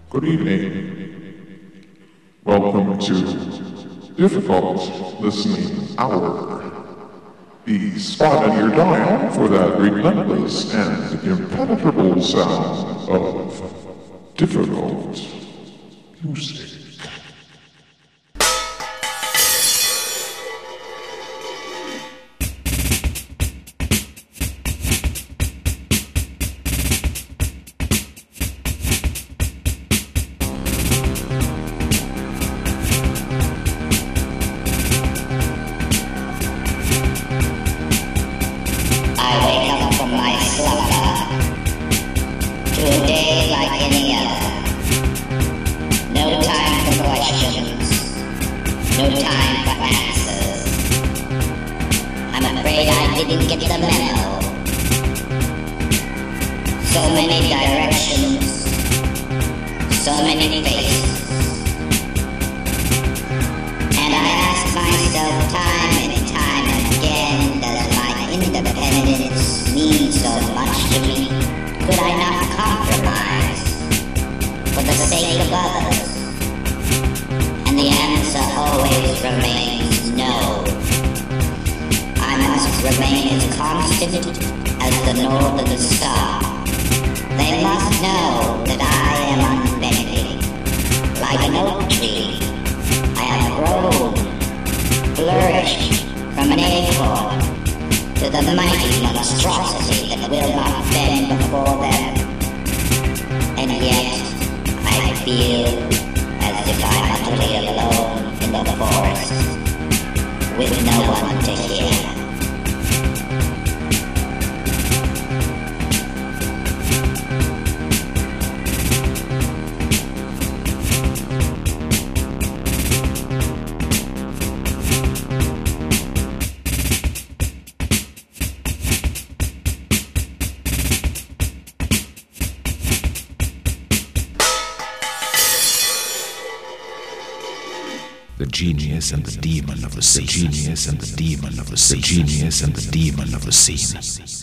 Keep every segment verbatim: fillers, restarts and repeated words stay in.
Good evening. Welcome to Difficult Listening Hour, the spot on your dial for that relentless and impenetrable sound of difficult music. The genius and the demon of the scene. Genius and the demon of the scene. Genius and the demon of the scene.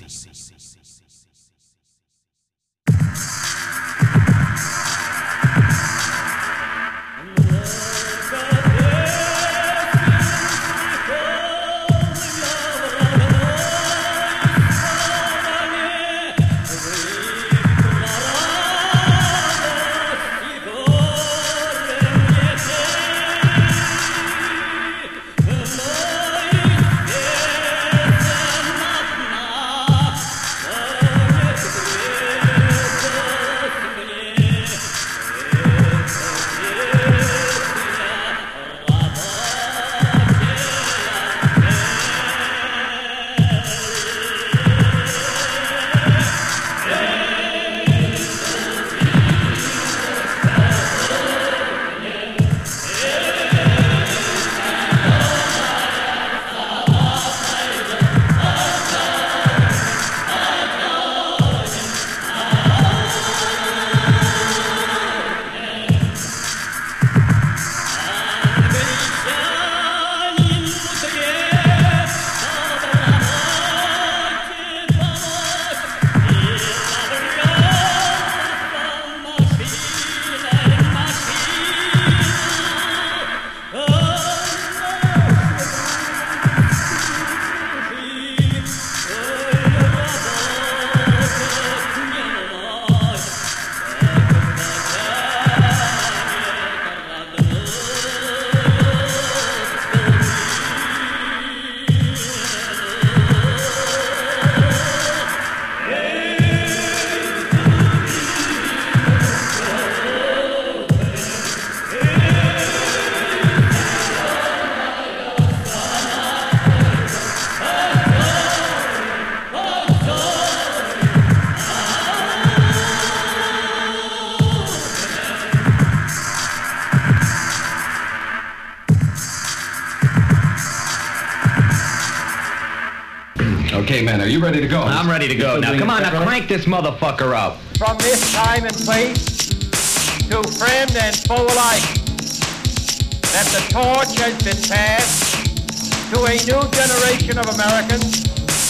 Okay, man, are you ready to go? I'm ready to go. Now, come on, now crank this motherfucker up. From this time and place, to friend and foe alike, that the torch has been passed to a new generation of Americans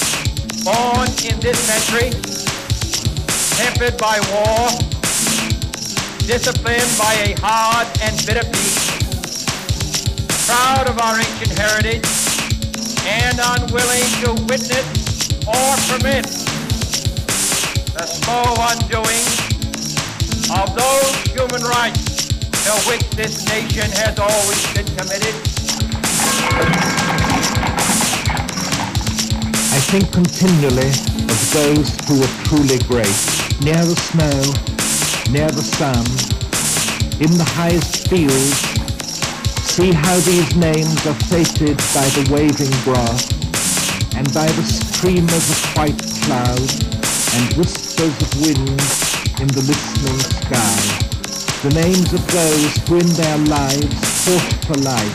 born in this century, tempered by war, disciplined by a hard and bitter peace, proud of our ancient heritage, and unwilling to witness or permit the slow undoing of those human rights to which this nation has always been committed. I think continually of those who are truly great, near the snow, near the sun, in the highest fields. See how these names are fated by the waving grass, and by the streamers of white cloud, and whispers of wind in the listening sky. The names of those who in their lives fought for life,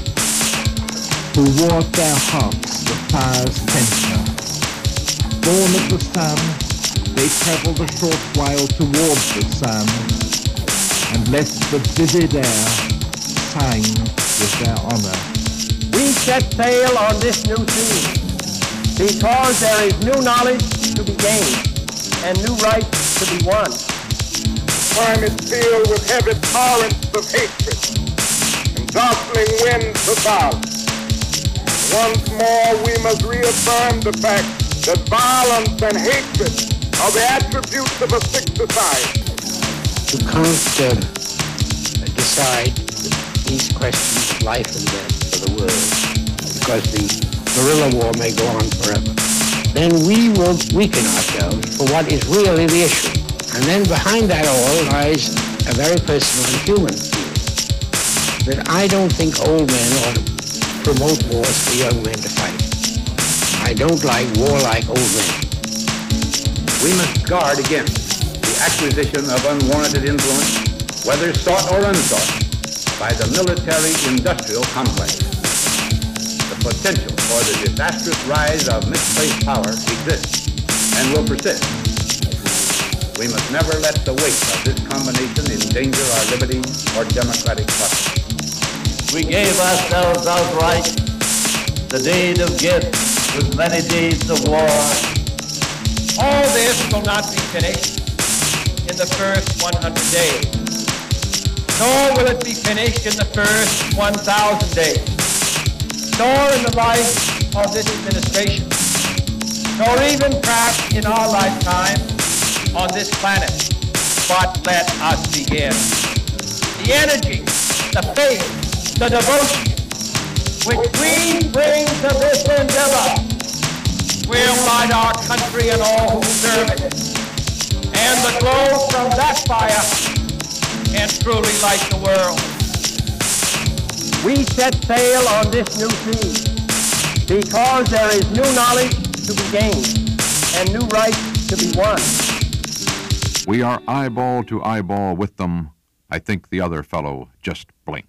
who wore at their hearts the fire's temperature. Born of the sun, they traveled a short while towards the sun, and left the vivid air signed with their honor. We set sail on this new sea because there is new knowledge to be gained and new rights to be won. Time is filled with heavy torrents of hatred and jostling winds of violence. Once more, we must reaffirm the fact that violence and hatred are the attributes of a sick society. You can't uh, decide these questions of life and death for the world because the guerrilla war may go on forever. Then we will weaken ourselves for what is really the issue. And then behind that all lies a very personal and human feeling that I don't think old men ought to promote wars for young men to fight. I don't like warlike old men. We must guard against the acquisition of unwarranted influence, whether sought or unsought, by the military-industrial complex. The potential for the disastrous rise of misplaced power exists and will persist. We must never let the weight of this combination endanger our liberty or democratic process. We gave ourselves outright the deed of gift with many deeds of war. All this will not be finished in the first one hundred days, nor will it be finished in the first one thousand days, nor in the life of this administration, nor even perhaps in our lifetime on this planet. But let us begin. The energy, the faith, the devotion which we bring to this endeavor will light our country and all who serve it. And the glow from that fire can truly light the world. We set sail on this new sea because there is new knowledge to be gained and new rights to be won. We are eyeball to eyeball with them. I think the other fellow just blinked.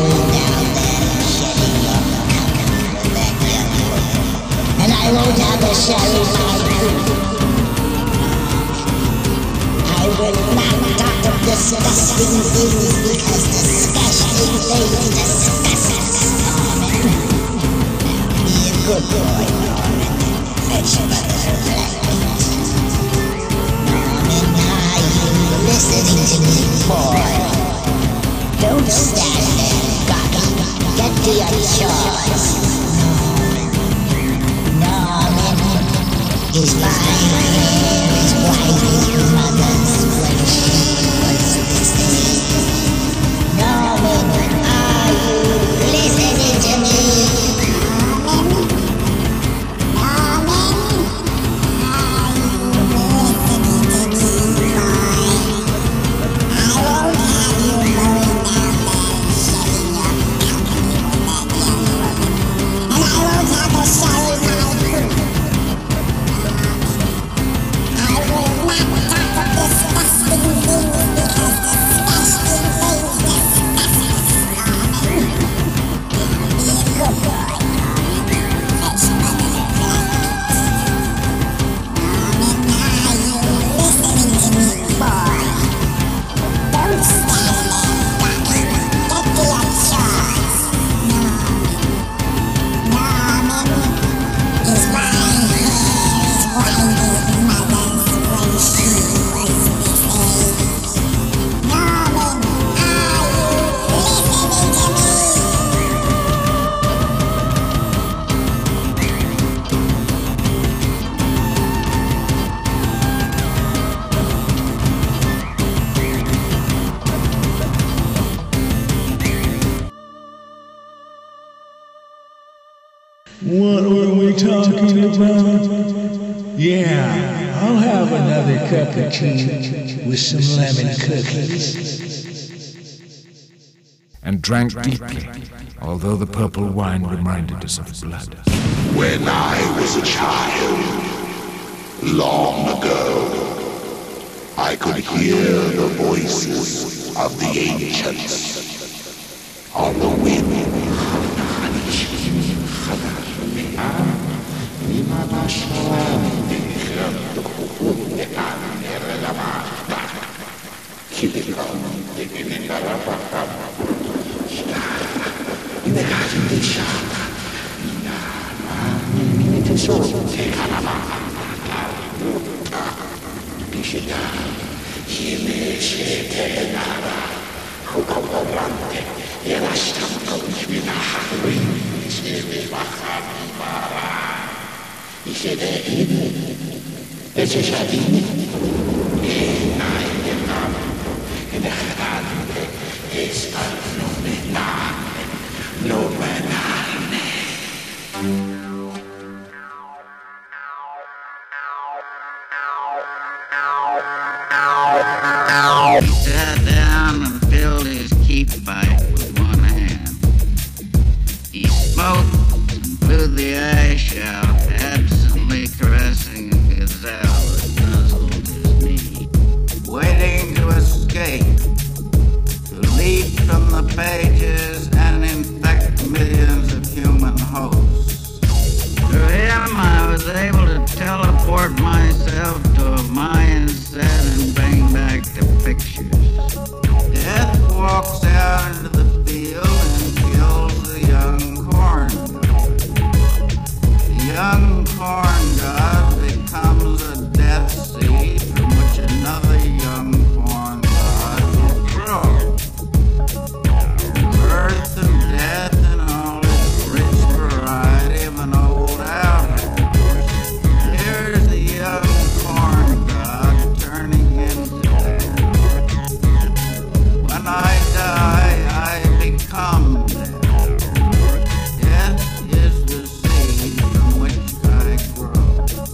I won't have to share my food. I will not talk of disgusting things because disgusting things disgust us, Norman. Be a good boy, Norman. Fetch mother's blankets. Norman, are you listening to me, boy? Don't stand there, gawking. Get to your chores. Norman, his mind is white as your mother's when she was sixteen. Norman, are you listening to me? Norman, Norman, are you listening to me, boy? I won't have you mowing down there and shedding your balcony with that young woman. And I won't have to share my food. I will not talk of disgusting things because disgusting things disgust us, Norman. Be a good boy, Norman. Fetch mother's blankets. Norman, are you listening to me, boy? Don't stand there, gawking. Get to your chores. Norman, his fine hair is white as mother's when she was this age. Norman, are you listening to me? What were we talking about? Yeah, I'll have another cup of tea with some lemon cookies. And drank deeply, although the purple wine reminded us of blood. When I was a child, long ago, I could hear the voices of the ancients on the wind. He sat down and filled his keep pipe with one hand. He smoked and blew the ash out, absently caressing a gazelle that nuzzled his knee. Waiting to escape, to leap from the pages and infect millions of human hosts. Through him I was able to teleport myself to a Mayan set and bring back the pictures. Death walks out into the field and kills the young corn god. The young corn god becomes a death seed from which another young corn god will grow. Birth and death and all its rich variety of an old outlaw. Here's the young corn god turning into death. When I die, I become death. Death is the seed from which I grow.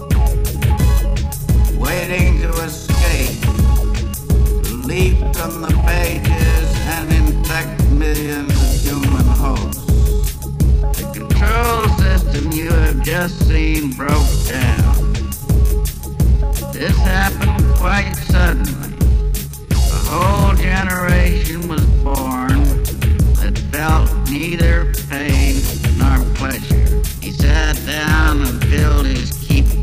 Waiting to escape, to leap from the pages and infect millions of human hosts. The control system you have just seen broke down. This happened quite suddenly. A whole generation was born that felt neither pain nor pleasure. He sat down and filled his keep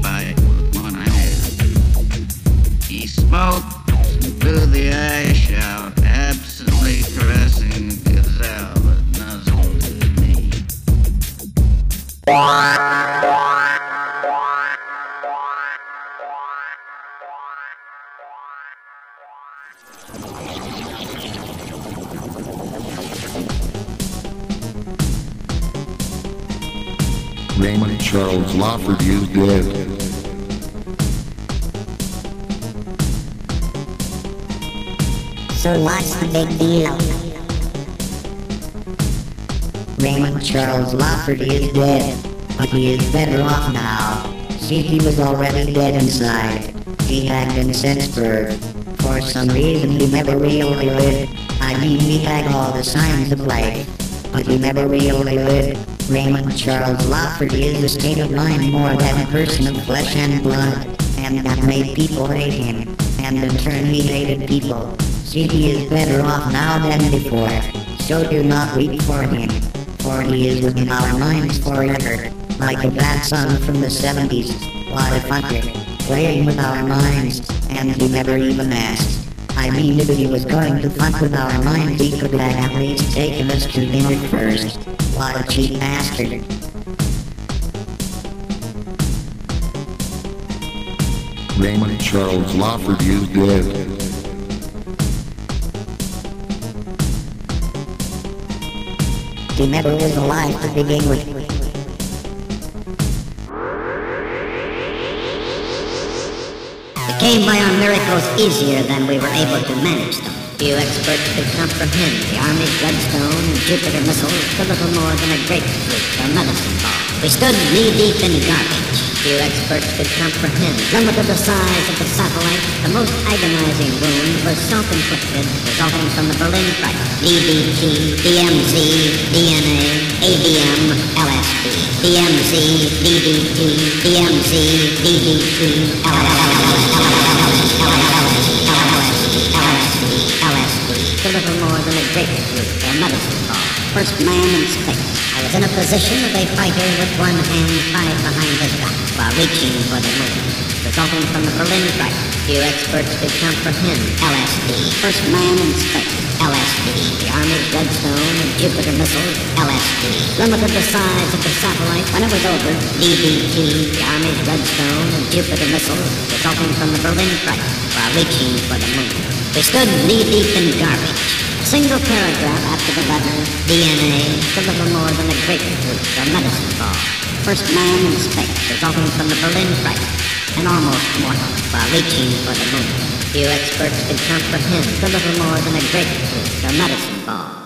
Raymond Charles Lafferty is dead. So what's the big deal? Raymond Charles Lafferty is dead, but he is better off now. See, he was already dead inside. He had been since birth. For some reason he never really lived. I mean, he had all the signs of life, but he never really lived. Raymond Charles Lafferty is a state of mind more than a person of flesh and blood, and that made people hate him, and in turn he hated people. See, he is better off now than before, so do not weep for him, for he is within our minds forever, like a bad song from the seventies, what a fucker, playing with our minds, and he never even asked. I mean, if he was going to fuck with our minds, he could have at least taken us to dinner first. What a cheap bastard. Raymond Charles Lafferty is dead. He never was alive to begin with. It came by our miracles easier than we were able to manage them. Few experts could comprehend the Army's Redstone and Jupiter missiles, a little more than a grapefruit or medicine ball. We stood knee-deep in garbage. Few experts could comprehend, limited the size of the satellite. The most agonizing wound was self-inflicted, resulting from the Berlin Fright. D D T, D M Z, D N A, A B M, L S D. D M Z, D D T, D M Z, D D T, L S D. A little more than a grapefruit or medicine ball. First man in space. I was in a position of a fighter with one hand tied behind his back while reaching for the moon, resulting from the Berlin Fright. Few experts could comprehend L S D. First man in space. L S D. The Army's Redstone and Jupiter missiles. L S D. Limited the size of the satellite when it was over. D D T. The Army's Redstone and Jupiter missiles, resulting from the Berlin Fright while reaching for the moon. We stood knee-deep in garbage. A single paragraph after the letter D N A, a little more than a grapefruit or medicine ball. First man in space, resulting from the Berlin Fright, and almost mortal while reaching for the moon. Few experts could comprehend a little more than a grapefruit or medicine ball.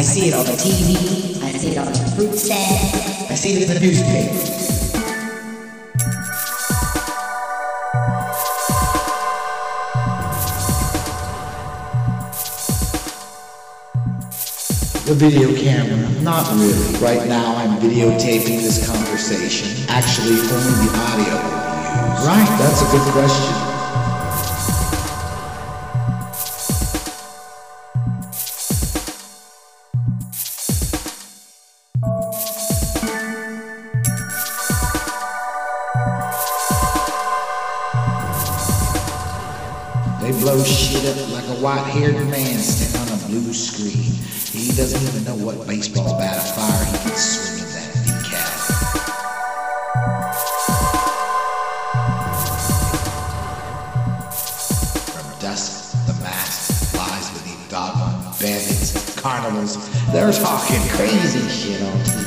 I see it on the T V. I see it on the fruit stand. I see it in the newspaper. The video camera. Not really. Right now I'm videotaping this conversation. Actually, only the audio will be used. Right, that's a good question. They blow shit up like a white-haired man standing on a blue screen. He doesn't even know what baseball's bat of fire he can swing at that decal. From dusk, the mask lies beneath dogma, bandits, carnivals. They're talking crazy shit on T V.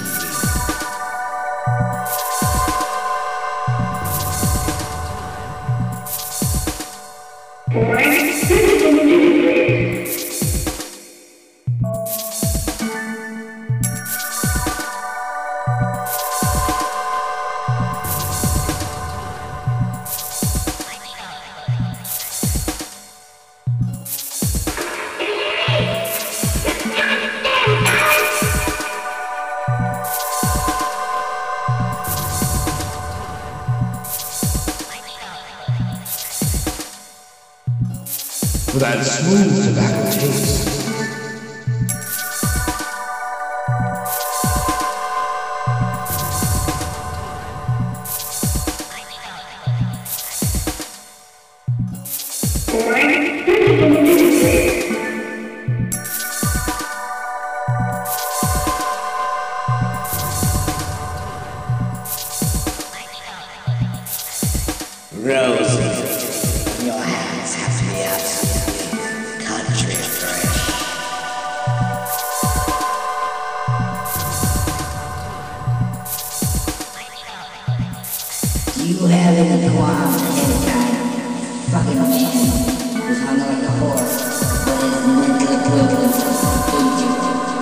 With that smooth tobacco taste. Roses, your hands have to be absolutely country fresh. Do you have any qualms with any kind of fucking man who's hung like a horse but is mental equivalent of an agent?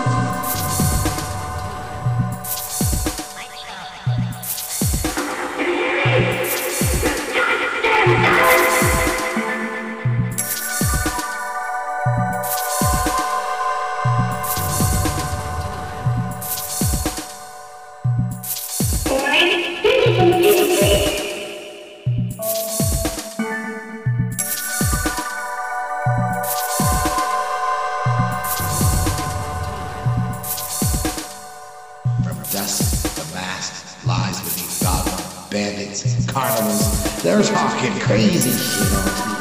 Bandits, carnivals, they're talking crazy shit on T V.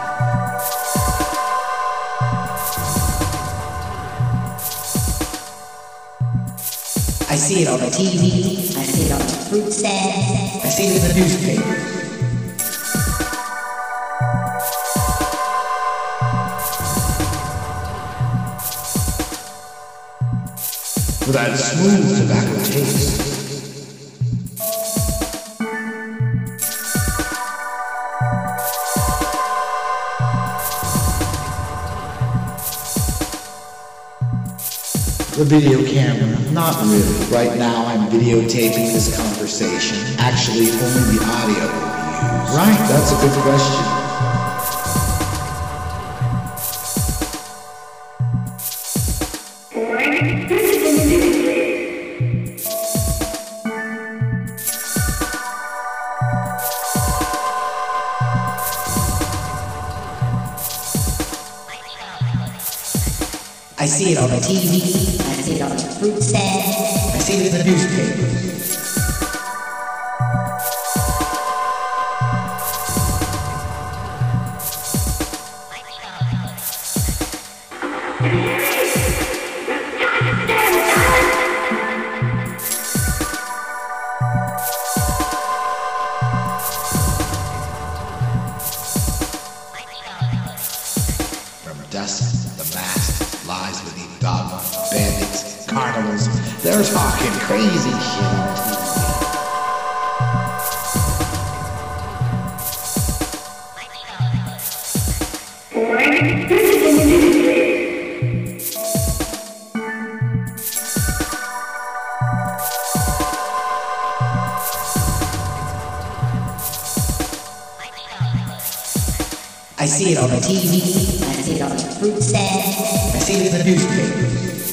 I see it on the T V, I see it on the fruit stand, I see it in the newspaper. With that smooth tobacco taste. The video camera. Not really. Right now I'm videotaping this conversation. Actually, only the audio will be used. Right, that's a good question. I see it on the T V, I see it on the fruit stand, I see it in the newspaper. From dusk, the mask lies beneath dogma, bandits, carnivals. They're talking crazy shit on T V. see it on the T V. I see it on the fruit stand. I see it in the newspaper.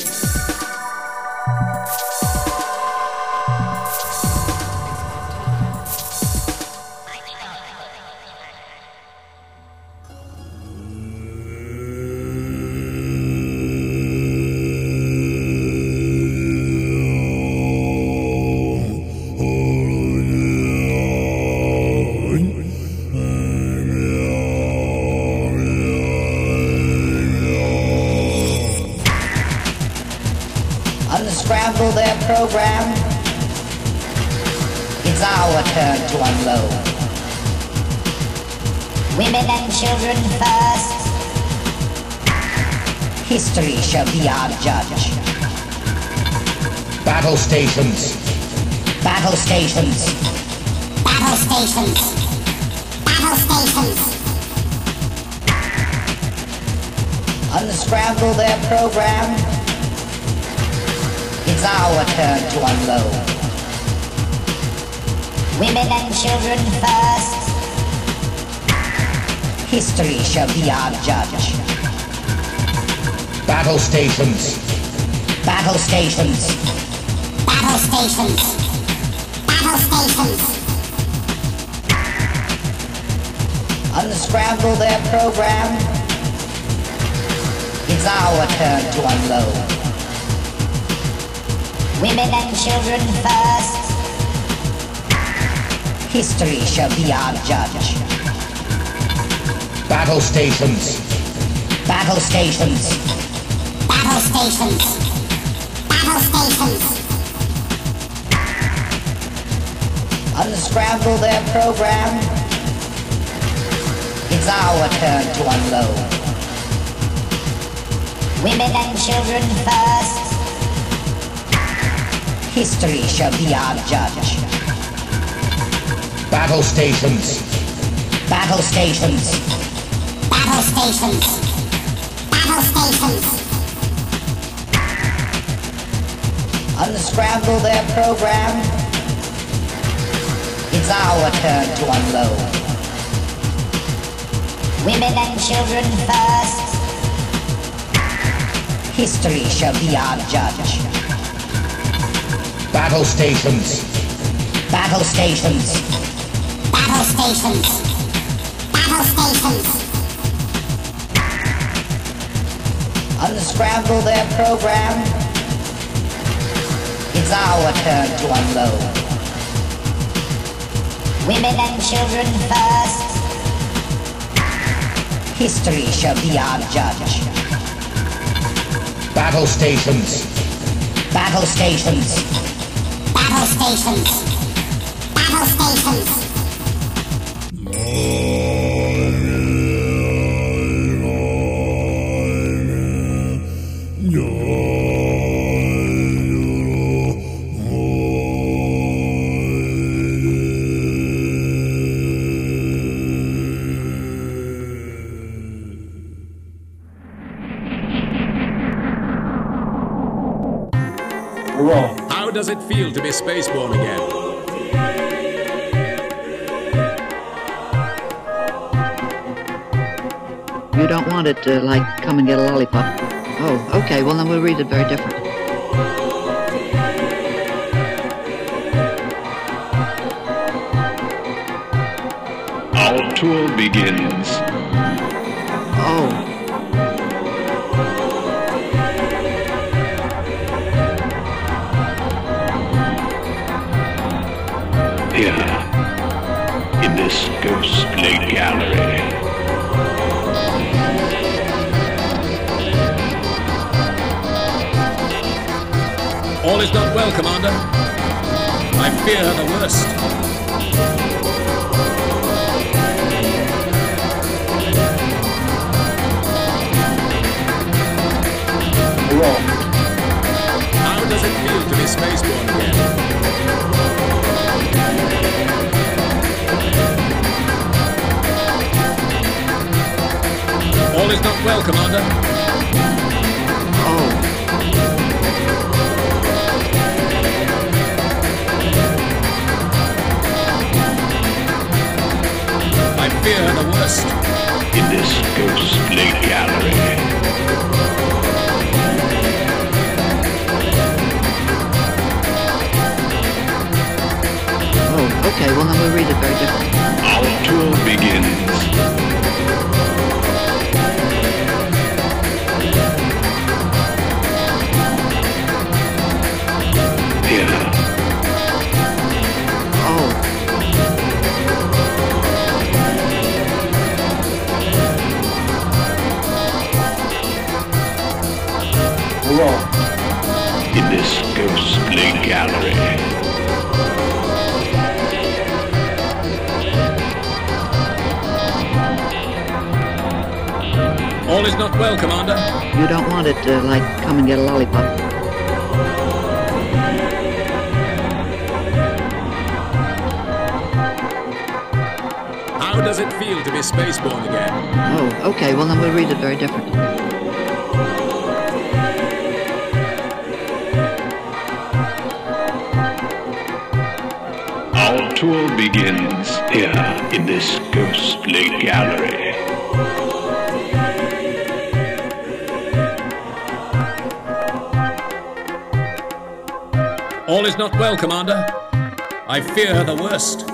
Unscramble their program. It's our turn to unload. Women and children first. History shall be our judge. Battle stations. Battle stations. Battle stations. Battle stations. Unscramble their program. It's our turn to unload. Women and children first. History shall be our judge. Battle stations. Battle stations. Battle stations. Battle stations. Unscramble their program. It's our turn to unload. Women and children first. History shall be our judge. Battle stations. Battle stations. Battle stations. Battle stations. Unscramble their program. It's our turn to unload. Women and children first. History shall be our judge. Battle stations. Battle stations. Battle stations. Battle stations. Unscramble their program. It's our turn to unload. Women and children first. History shall be our judge. Battle stations. Battle stations. Battle stations. Battle stations. Unscramble their program. It's our turn to unload. Women and children first. History shall be our judge. Battle stations. Battle stations. Battle stations. Battle stations. How does it feel to be spaceborne again? You don't want it to, like, come and get a lollipop. Oh, okay, well then we'll read it very different. Our tour begins. Oh. Here, in this ghostly gallery. All is not well, Commander. I fear the worst. Wrong. How does it feel to be spaceborne again? All is not well, Commander. Oh. I fear the worst. In this ghostly gallery. Oh, okay, well then we'll read it very differently. Our tour begins. Here. Oh. In this ghostly gallery. All is not well, Commander. You don't want it to, like, come and get a lollipop. How does it feel to be spaceborne again? Oh, okay, well then we'll read it very differently. Our tour begins here in this ghostly gallery. All is not well, Commander. I fear the worst.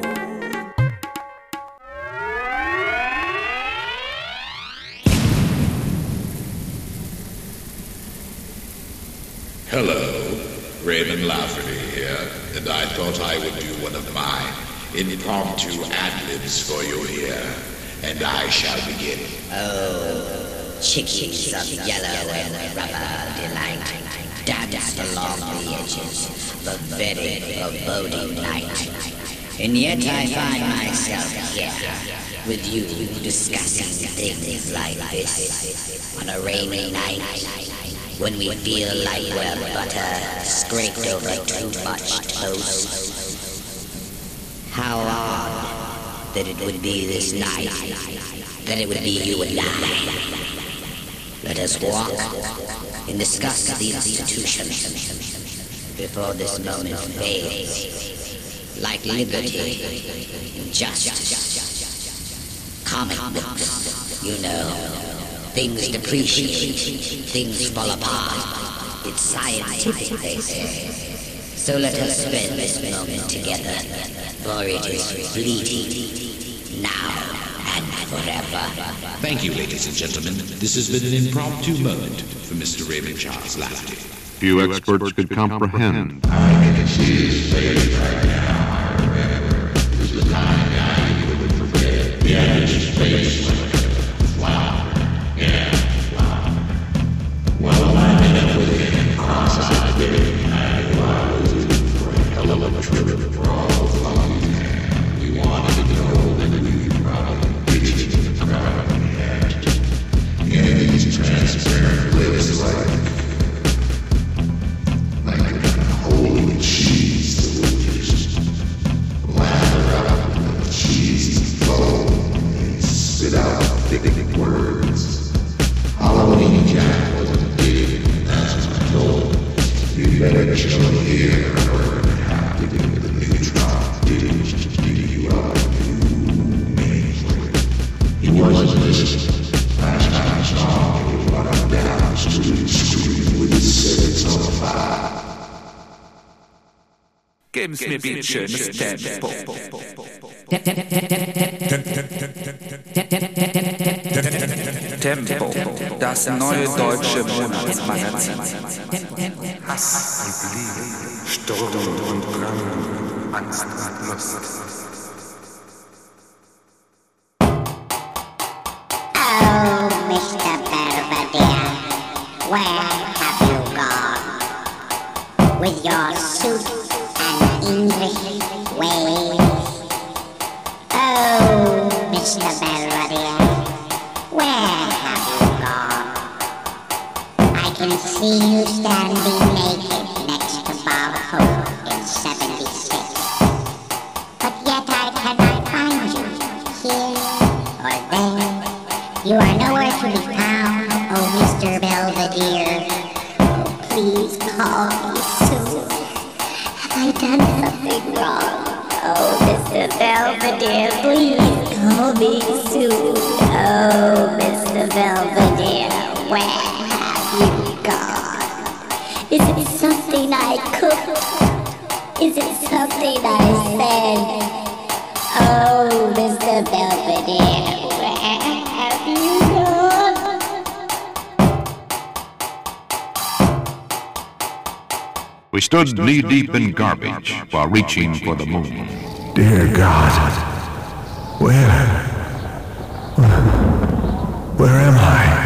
Hello, Raymond Lafferty here, and I thought I would do one of my impromptu ad-libs for you here, and I shall begin. Oh, chickies of yellow and rubber delight, dance along the edges of a very foreboding night. And yet I find myself here with you discussing things like this on a rainy night, when we feel like we're butter scraped over too much toast. How odd that it would be this night, that it would be you and I. Let us walk and discuss the institution before this moment fades, like liberty, justice, comic books, you know. Things depreciate, things fall apart. It's scientific, they say. So let us spend this moment together, for it is fleeting, now and forever. Thank you, ladies and gentlemen. This has been an impromptu moment for Mister Raymond Charles Lafferty. Few experts could comprehend. I can see his face right now. I remember it was the kind of guy you would forget. He had his face like a flower. Yeah, wow. Well, I met up with him cross-eyed living. I knew I was in for a hell of a trip for all the long man. We wanted to know that we could probably bitch it in the crowd we had. Yeah, these transparent lips like, like a holy cheese that would just lather up with the cheesy foam and spit out thick words. Halloween Jack wasn't big, that's what I told him. You better show here or have to do the neutron dish to dig you out of new mainframe. He wasn't listening. Last time I saw him, he was running down the street, street with his cigarettes on fire. Geben Sie mir bitte schönes Tempo. Tempo, das neue deutsche Monatsmagazin. Hass und Liebe, Sturm und Brand, Angst und Lust. Oh, Mister Belvedere, where have you gone? With your suit and English ways. Oh, Mister Belvedere, where have you gone? I can see you standing naked next to Bob Hope in seventy-six. But yet I cannot find you here or there. You are nowhere to be found, oh Mister Belvedere. Oh, please call me soon. Have I done something wrong? Oh, Mister Belvedere, please call me soon. Oh. dear, where have you gone? Is it something I cooked? Is it something I said? Oh, Mister Belvedere, where have you gone? We stood knee-deep in garbage while reaching for the moon. Dear God, where, where, where am I?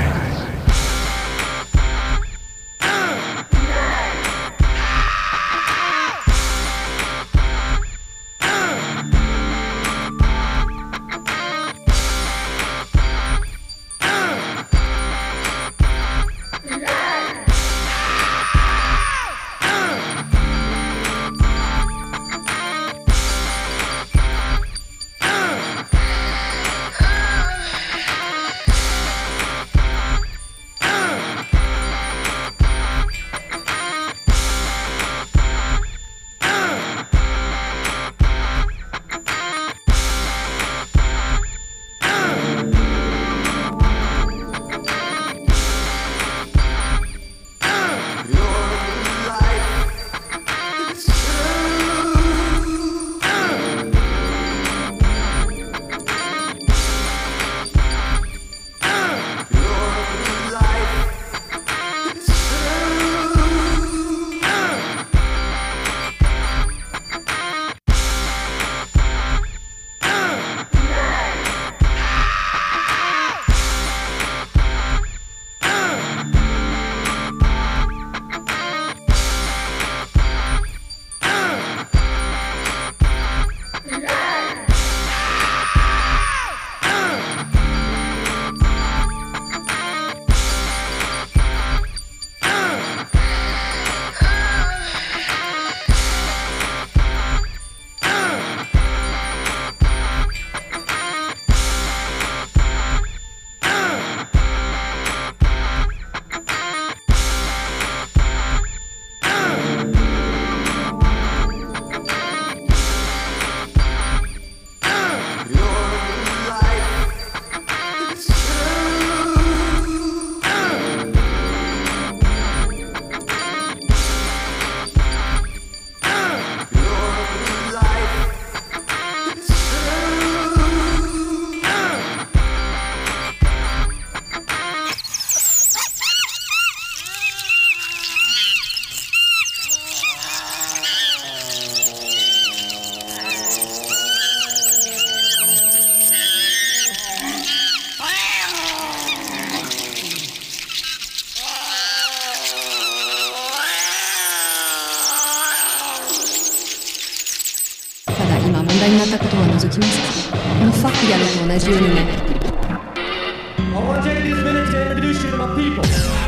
I want to take these minutes to introduce you to my people.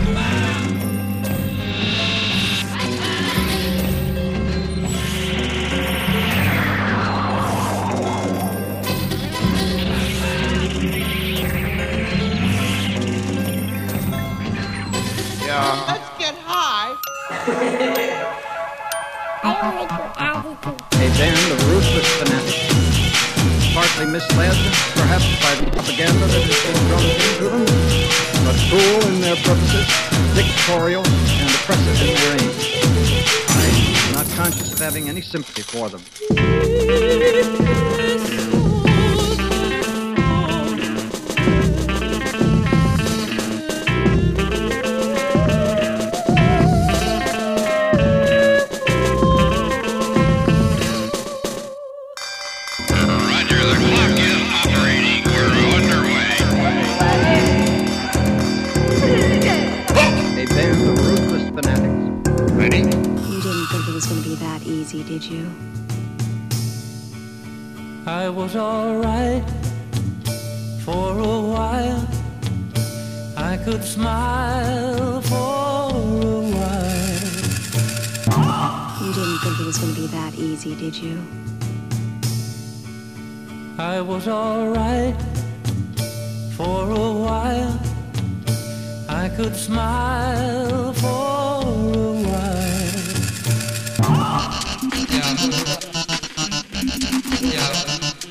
Yeah. Let's get high. A band of ruthless fanatics, partly misled, perhaps by the propaganda that has been drummed into them, but cruel in their purposes, dictatorial, and oppressive in their aims. I am not conscious of having any sympathy for them. Did you? I was all right for a while. I could smile for a while. You didn't think it was going to be that easy, did you? I was all right for a while. I could smile for a while.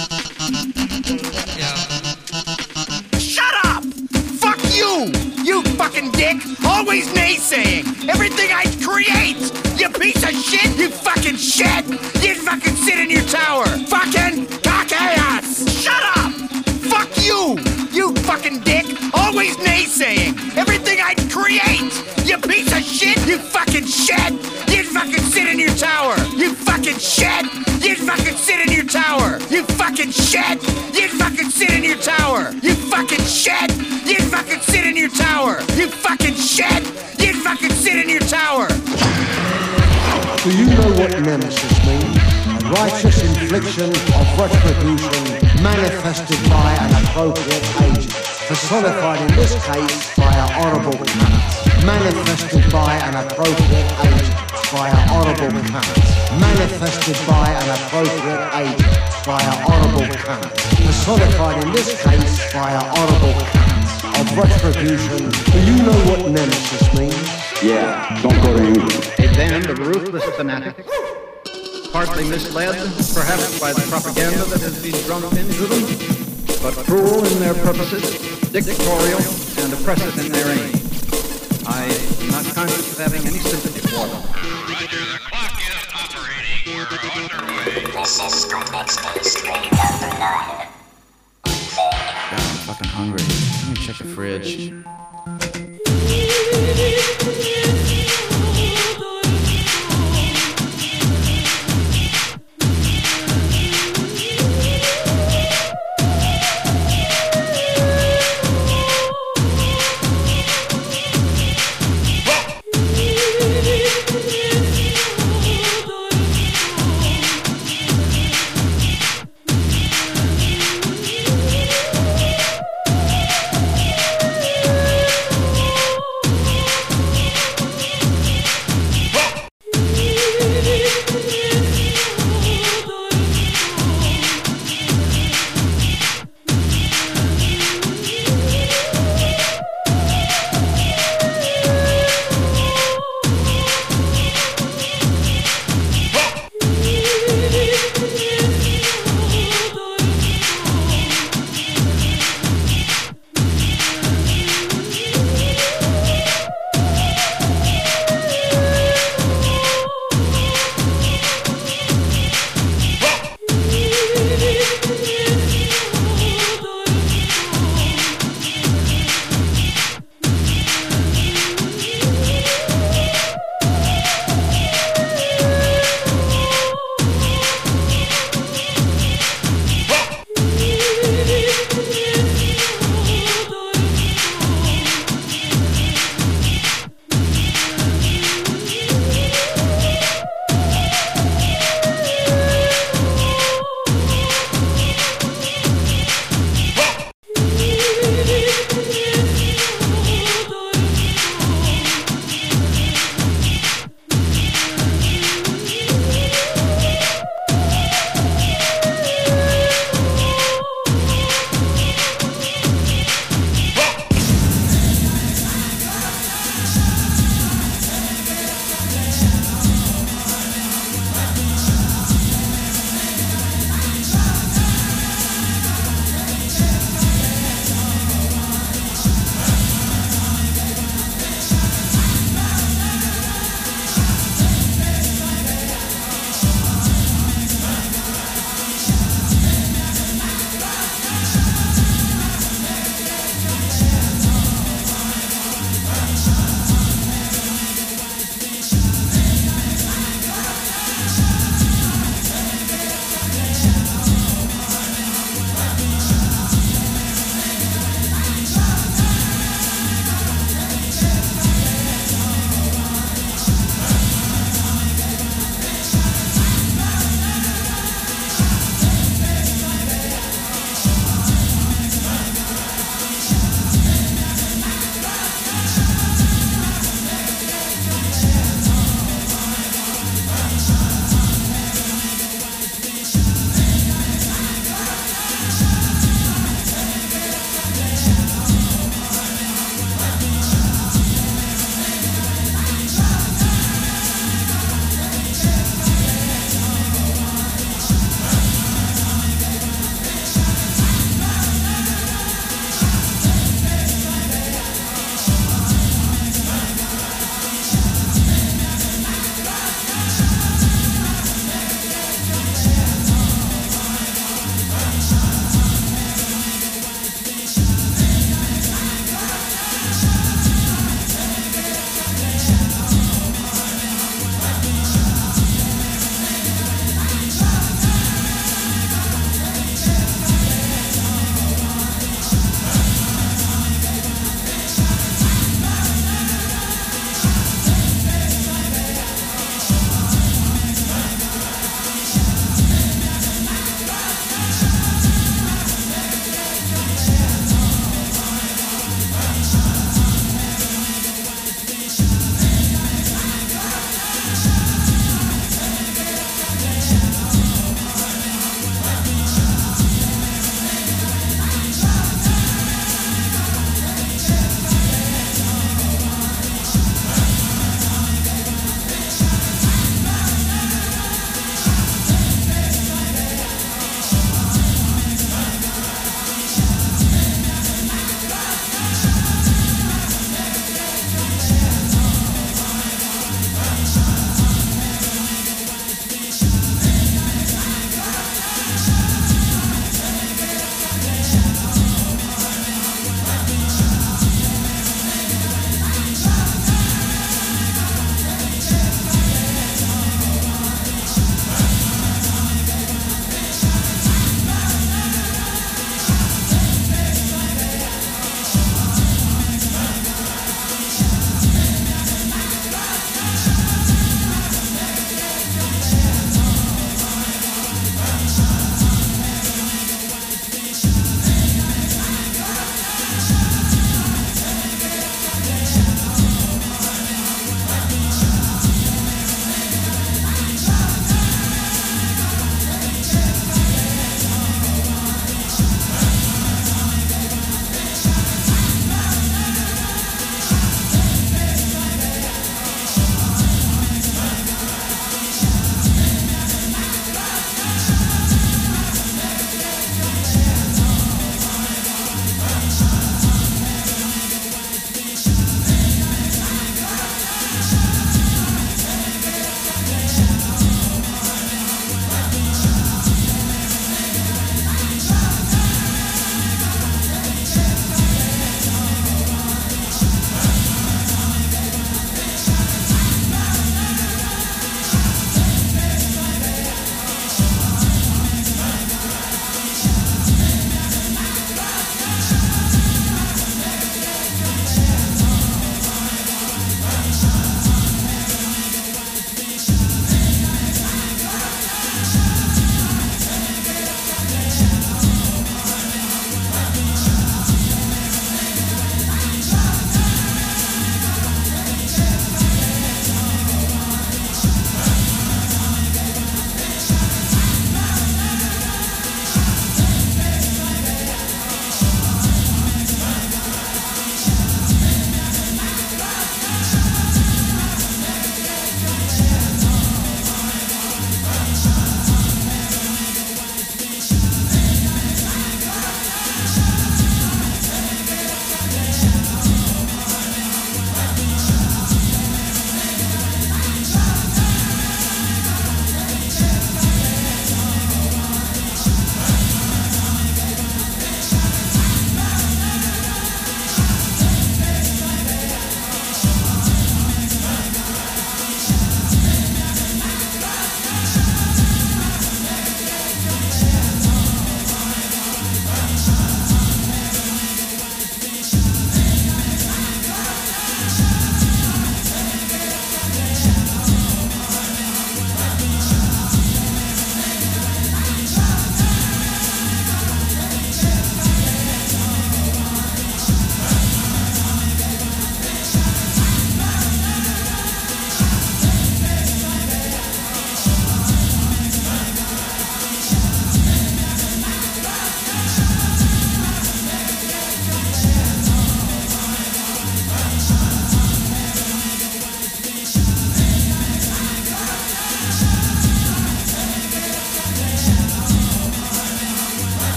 Shut up! Fuck you! You fucking dick! Always naysaying everything I create! You piece of shit! You fucking shit! You fucking sit in your tower! Fucking cock ass! Shut up! Fuck you! You fucking dick! Always naysaying everything I create! You piece of shit! You fucking shit! You fucking sit in your tower! You fucking shit! You fucking sit in your tower! You fucking shit! You fucking sit in your tower! You fucking shit! You fucking sit in your tower! You fucking shit! You fucking sit in your tower! Do you know what nemesis means? A righteous infliction of retribution manifested by an appropriate agent, personified in this case by an honourable cunt. Manifested by an appropriate agent by an honourable cunt. Manifested by an appropriate agent by an honourable cunt. Personified in this case by an honourable cunt of retribution. Do you know what nemesis means? Yeah, don't go to England. A band of ruthless fanatics, partly misled, perhaps by the propaganda that has been drummed into them, but cruel in their purposes, dictatorial and oppressive in their aim. I am not conscious of having any sympathy for them. Roger, the clock is operating. We're underway. This is Scopex Space Train number nine. God, I'm fucking hungry. Let me check the fridge.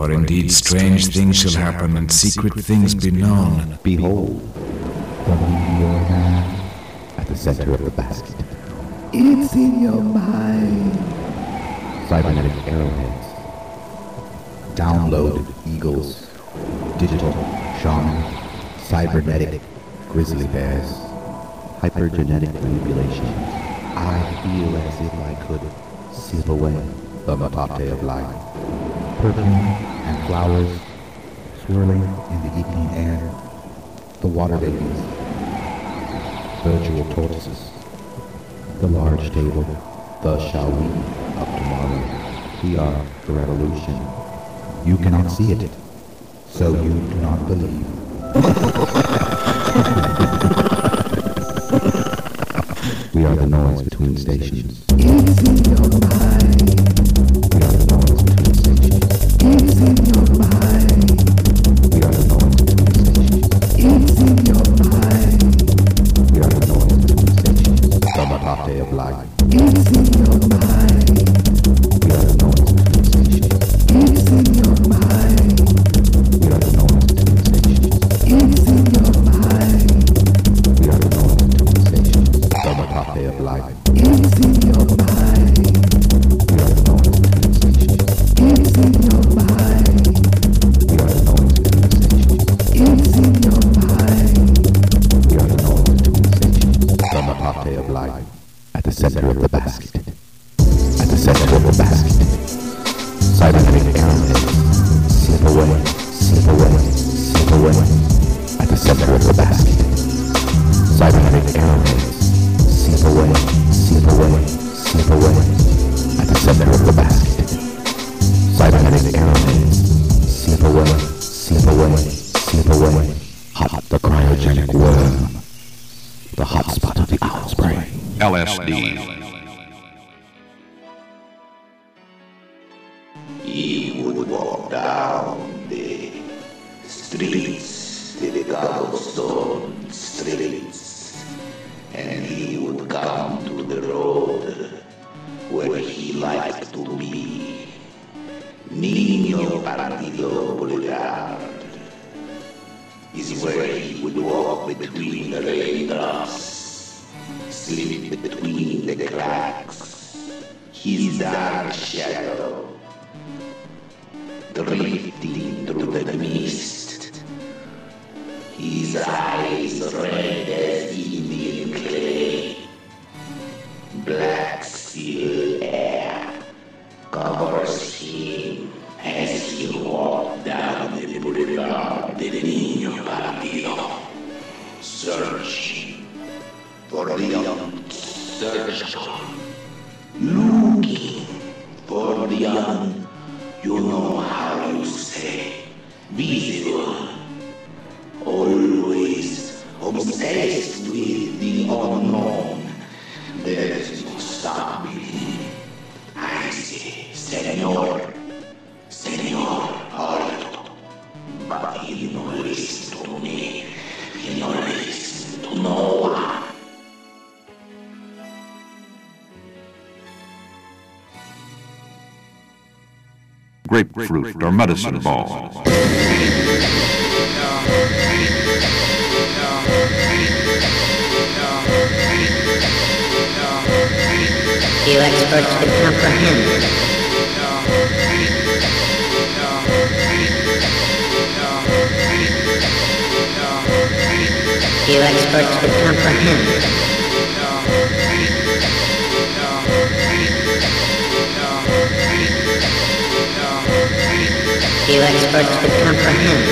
For indeed strange things shall happen, and secret things be known. Behold, the meteor man at the center of the basket. It's in your mind. Cybernetic arrowheads. Downloaded eagles. Digital shaman. Cybernetic grizzly bears. Hypergenetic manipulation. I feel as if I could sip away the matate of life. Perfume and flowers swirling in the evening air. The water babies. Virtual tortoises. The large table. The shall we of tomorrow. We are the revolution. You cannot see it, so you do not believe. We are the noise between stations. It's in your mind. We are the noise between stations. It's in your mind. We are the noise between stations. It's in your mind. We are the noise between stations. The matate of life. It's in your mind. We are the noise between stations. It's in your mind. We are the noise between stations. It's in your mind. We are the noise between stations. The matate of life. It's in your mind. We are the noise between stations. It's in your mind. We are the noise between stations. It's in your mind. We are the noise between stations. The matate of life. At the center of the basket. At the center of the basket. Cybernetic arrowheads. Slip away, slip away, slip away. At the center of the basket. Cybernetic arrowheads. Slip away, slip away, slip away. At the center of the basket. Cybernetic arrowheads. Slip away, slip away, slip away. Hot the cryogenic worm. The hot spot of the owl's brain. L S D. He would walk down the streets, the cobblestone streets, and he would come to the road where he liked to be. Niño Partido Boulevard is where he would walk between the raindrops, slip between the cracks, his dark shadow, drifting through the mist, his eyes red as Indian clay, black steel air covers him as he walks down the boulevard del Niño Partido, searching for the unsearchable, looking for the un, you know how you say, visible, always obsessed with the unknown. There is no stopping. I say, Señor, Señor, Alto, but he no listen to me, he no listen to no one. Grapefruit or medicine ball. Few experts could comprehend. Few experts could comprehend. Few experts could comprehend.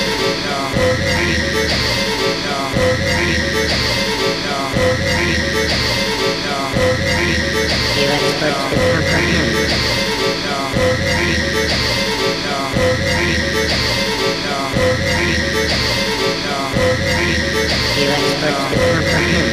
Few experts could comprehend. Few experts could comprehend.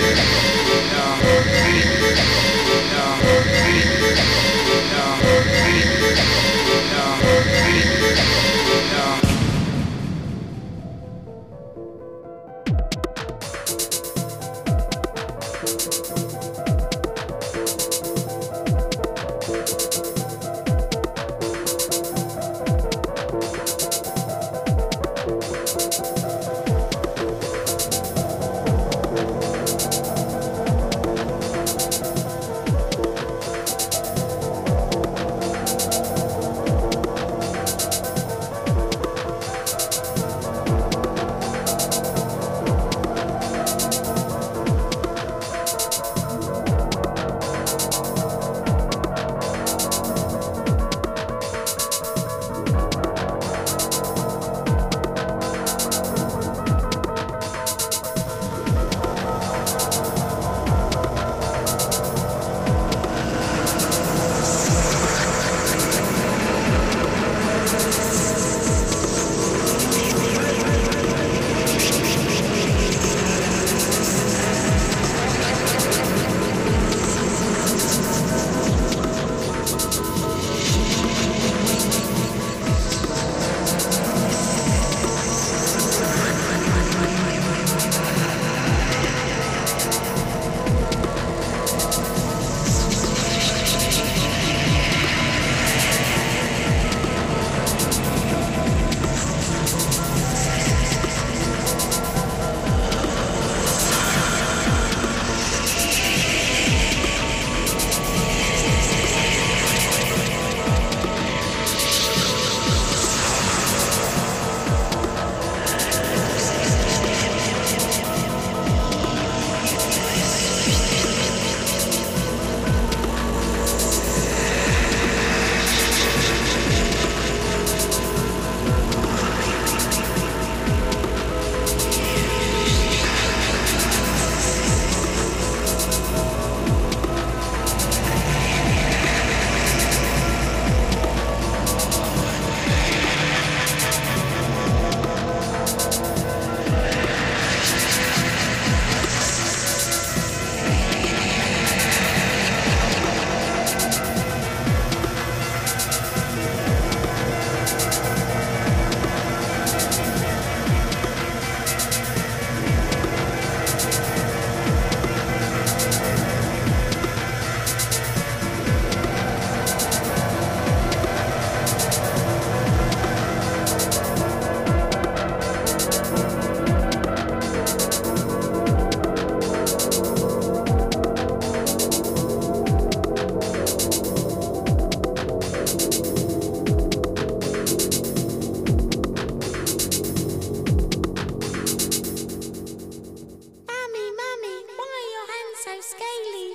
so scaly.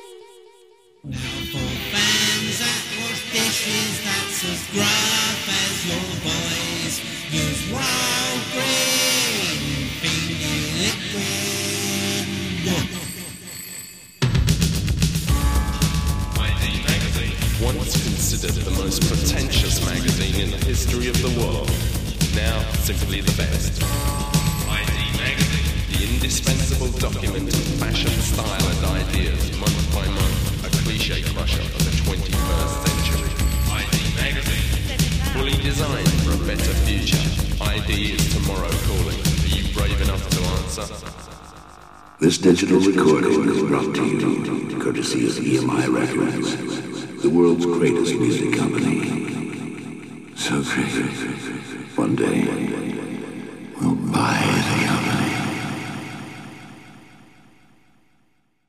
Fans that wash dishes, that's as gruff as your voice. Use wild green, beanie liquid. I D Magazine. Once considered the most pretentious magazine in the history of the world, now simply the best. I D Magazine. The indispensable document of fashion, style and ideas, month by month. Cliche crusher of the twenty-first century. I D Magazine. Fully designed for a better future. I D is tomorrow calling. Are you brave enough to answer? This digital recording is brought to you courtesy of E M I Records, the world's greatest music company. So great, one day we'll buy the company.